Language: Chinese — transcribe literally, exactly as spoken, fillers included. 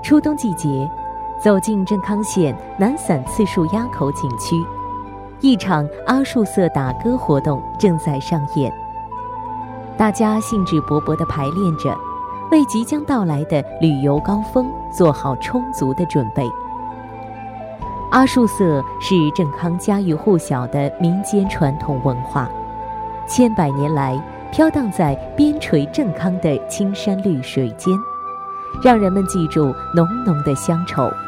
初冬季节，走进镇康县南伞次数垭口景区，一场阿树色打歌活动正在上演，大家兴致勃勃地排练着，为即将到来的旅游高峰做好充足的准备。阿树色是镇康家喻户晓的民间传统文化，千百年来飘荡在边陲镇康的青山绿水间，让人们记住浓浓的乡愁。